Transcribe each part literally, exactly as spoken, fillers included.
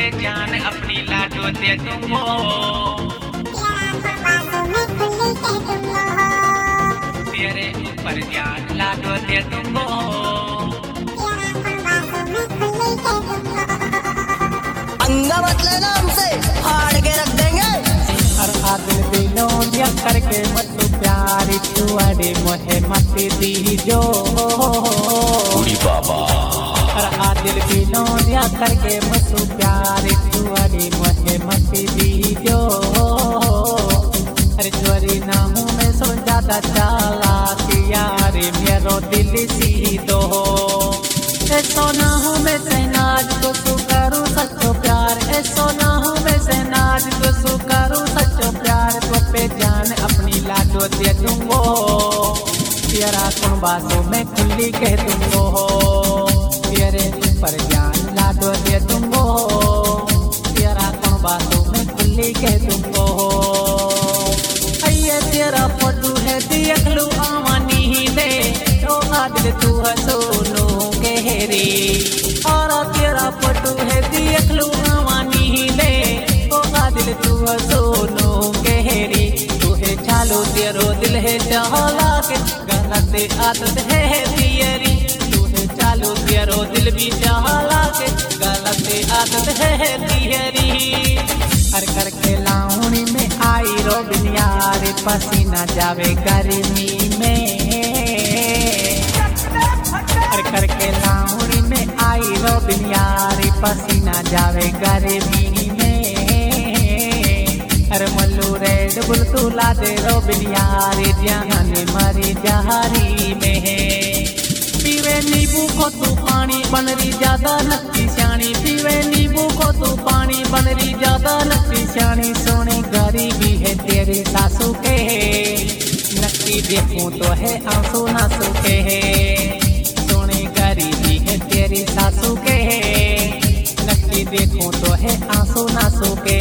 पे जान अपनी लाडो दे तुम हो, तेरे ऊपर जान लाडो दे तुम हो। अंगावतले नाम से फाड़ के रख देंगे। हर आदिल दिलों दिया करके मत प्यारी तुअरे मोहे मत दीजो उड़ी बाबा। हर आदिल दिलों दिया करके मत प्यारी तुअरे मोहे मत दीजो। अरे चोरी ना हूँ मैं सो ज्यादा चाला यारे मेरो दिल सीधो। ऐसो ना हूँ मैं सहनाज को तू करूँ सच्चो प्यार, ऐसो ना हूँ मैं सहनाज को तू करूँ सच्चो प्यार। तो पे जान अपनी लाडो दे दूंगो, तेरा कौन बातों में खुली कह दूंगो। तेरे ऊपर जान लाडो दे दूंगो, तेरा कौन बातों में खुली कह दूंगो। अये तेरा फोटो है देख लू आवानी दे, तो आदिल तू है सोनू गहरी। और तेरा फोटो है देख लू आवानी दे, तो आदिल तू है सोनू गहरी। तू है चालो तेरो दिल है चाला के, गलत आदत है तेरी। तू है चालो तेरो दिल भी चाला के, गलत आदत है तेरी। हर करके लाउनी में आई रोबिन यार, पसीना जावे गर्मी में। हर करके लाउनी में आई रोबिन यार, पसीना जावे गर्मी में। हर मल्लू रेड बुल तू ला दे रोबिन यार, जहान मरी जहारी में। पीवे नींबू को तू पानी बनरी ज्यादा नक्की श्याणी, पीवे नींबू को तू पानी बनरी ज्यादा नक्की श्याणी। सोने गरीबी है तेरी सासू के, नक्की देखूं तो है आंसू ना सूखे। सोने गरीबी है तेरी सासू के, नक्की देखूं तो है आंसू ना सूखे।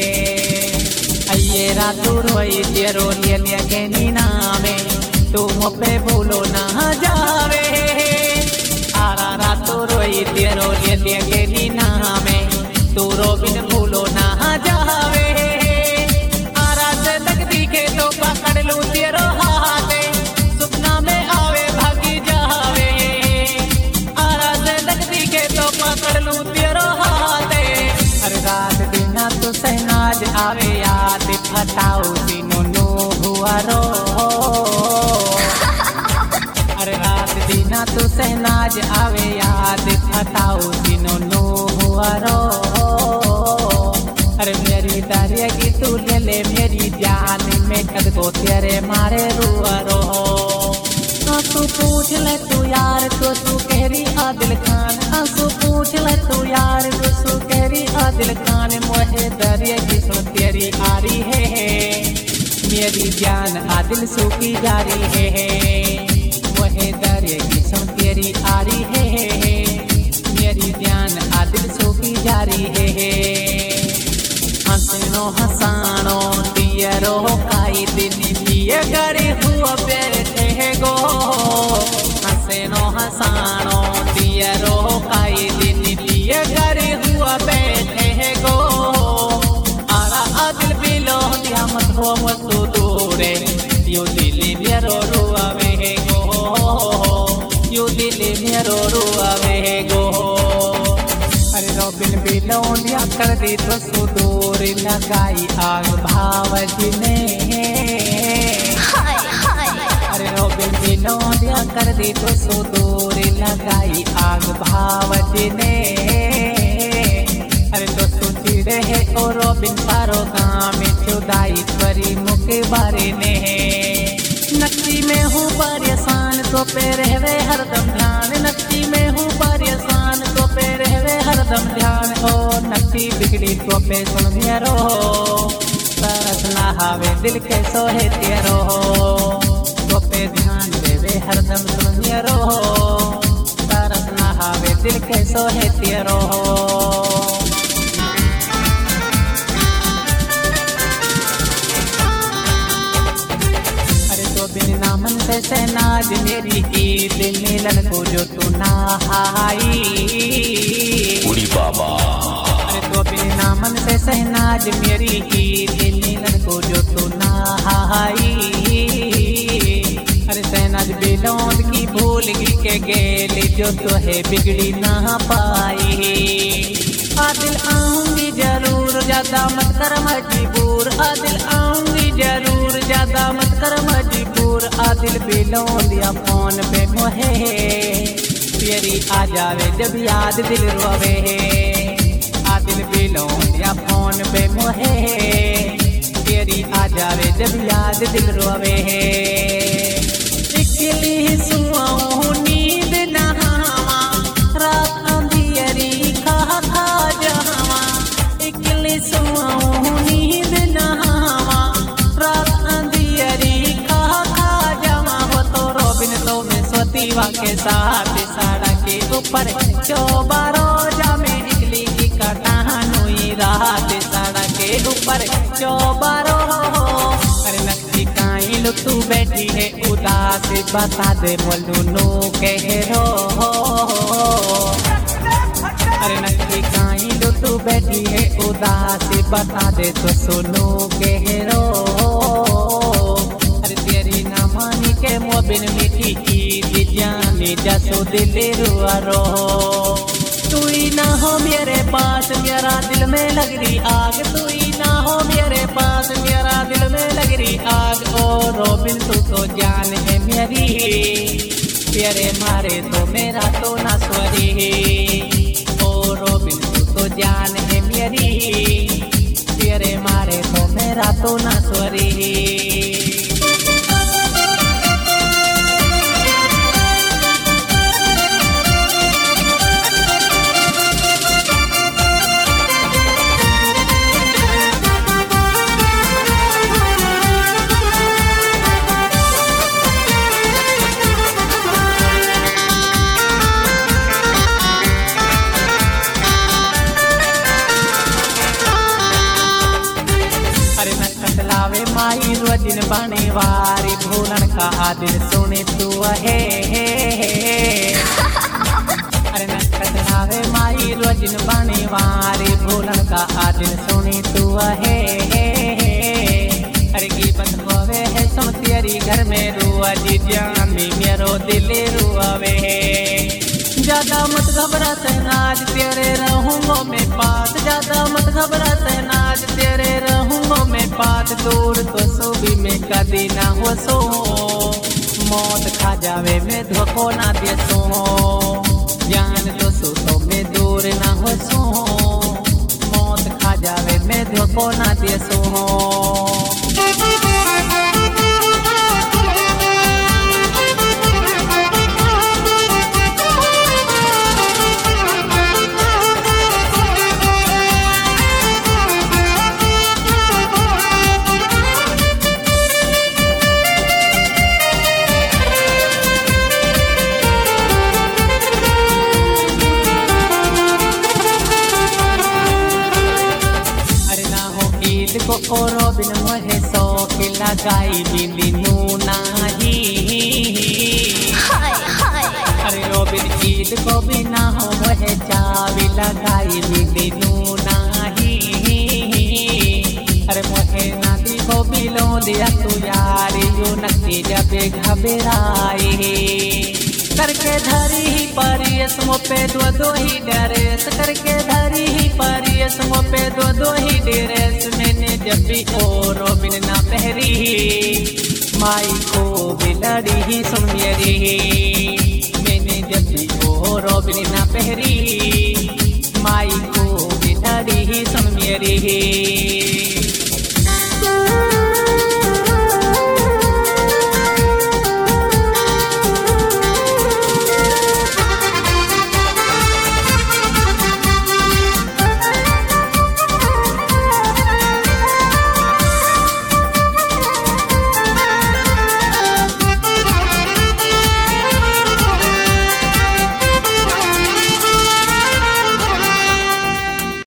अये रातू रोई तेरो लिए लिए के नीना में, तू मुझे भूलो ना जावे। आरा रातू रोई तेरो लिए लिए के नीना में, तू रोबिन भूलो ना जावे। आरा से तकदी के तो पकड़ लूं तेरो हाथे, सुपना में आवे भागी जावे। आरा से तकदी के तो पकड़ लूं तेरो हाथे। हर रात दिन तू सहनाज आवे याद, फटाऊ तीनों नो हुआ रो। हर रात दिन तू सहनाज आवे याद, फटाऊ तीनों नो हुआ रो। अरे मेरी दरिया की तू ले ले मेरी जान, में कद को तेरे मारे रुआ रो। तू पूछ ले तू यार तो तू कहरी आदिल खान, आंसू पूछ ले तू यार तो तू कहरी आदिल खान। मोहे दरिया की सुन तेरी आ रही है, मेरी जान आदिल सूखी जा रही है। मोहे दरिया की सुन तेरी आ रही है, मेरी जान आदिल सूखी जा रही है। हंसनो हसानो दियरो काई दिन दिए गरी हुआ बैठे गो। हंसनो हसानो दियरो काई दिन दिए गरी हुआ बैठे गो। आरा आदिल बिलो दिया मत हो मत दूरे, यो दिल मेरो रुआवे गो, यो दिल मेरो रुआवे गो। अरे रोबिन बिलो दिया कर दी तो सुदूर लगाई आग भावजी ने। अरे रोबिन बिलो दिया कर दी तो सुदूर लगाई आग भावजी ने। अरे तो सुची रहे ओ रोबिन पारो गाँव में चुदाई परी मुके बारे ने। नक्की में हूँ परेशान तो पे रहवे हरदम ध्यान, नक्की में हूँ परेशान तो पे रहवे हरदम ध्यान। ओ नक्की बिगड़ी तो पे सुन मेरो, तरस नहावे दिल के सोहे तेरो। तो पे ध्यान देवे हरदम सुन मेरो, तरस नहावे दिल के सोहे तेरो। बिन नामन से सहनाज मेरी ईद मिलन को जो तू नहाई। उड़ी बाबा। अरे तो शहनाज मेरी ईद मिलन को जो तू नहाई। अरे शहनाज बिलोंद की भूल गी के गेली जो तो है बिगड़ी ना पाई। आदिल आऊंगी जरूर ज्यादा मत कर मजबूर, आदिल आऊंगी जरूर ज्यादा मत कर मजबूर। आदिल बिलोंद या फोन पे मोहे तेरी आ जावे जब याद दिल रोवे। आदिल बिलोंद या फोन पे मोहे तेरी आ जावे जब याद दिल रोवे। इकली सुआऊं नींद नहावा रात अंधियरी खा खा जावा। इकली सुआऊं नींद नहावा रात अंधियरी खा खा जावा। हो तो रोबिन तो मैं सोतीवा के साथ सड़क के ऊपर चौबारो जा में इकली की कटानुई रात सड़क के ऊपर चौबारो। अरे नक्की काई लो तू बैठी है उदास बता दे मोलू कह रो। अरे नक्की काई लो तू बैठी है उदास बता दे तो सुनो कह रो। अरे तेरी ना मानी के मोबिन मीठी की जानी जसो दिल रुआ रो। तू ही ना हो मेरे पास मेरा दिल में लग रही आग, तू ही ना हो मेरे पास मेरा दिल में लग रही आग। ओ रोबिन तू तो जान है मेरी तेरे मारे तो मेरा तो ना स्वरी। ओ रोबिन तू तो जान है मेरी तेरे मारे तो मेरा तो ना स्वरी। माई रोजिन बाने वारी भूलन का आदिल सुने तू है। अरे नखत लावे माई रोजिन बाने वारी भूलन का आदिल सुने तू है। अरे की बत होवे है सुन तेरी घर में रुआ जी जानी मेरो दिल रुआवे। ज्यादा मत घबरा शहनाज तेरे रहूंगो मैं पास, ज्यादा मत घबरा शहनाज तेरे रहूंगो मैं पास। दूर तो सूबी में कदी ना हो सो मौत खा जावे मैं धोखो ना दे सो। जान तो सो तो मैं दूर ना हो सो मौत खा जावे मैं धोखो ना दे सो। ओ रोबिन मोहे सो के लगाई बिंदी नू नाही। अरे रोबिन ईद को भी ना हो मोहे चावी लगाई बिंदी नू नाही। अरे मोहे नादी को भी लो दिया तू यारी यू नक्की जब घबराई। करके धरी ही परियस मो पे दो दो ही डरेस, करके धरी ही परियस मो पे दो दो ही डरेस। मैंने जब भी ओ रोबिन ना पहरी माई को भी लड़ी ही सुन मेरी। मैंने जब भी ओ रोबिन ना पहरी माई को भी लड़ी ही सुन मेरी।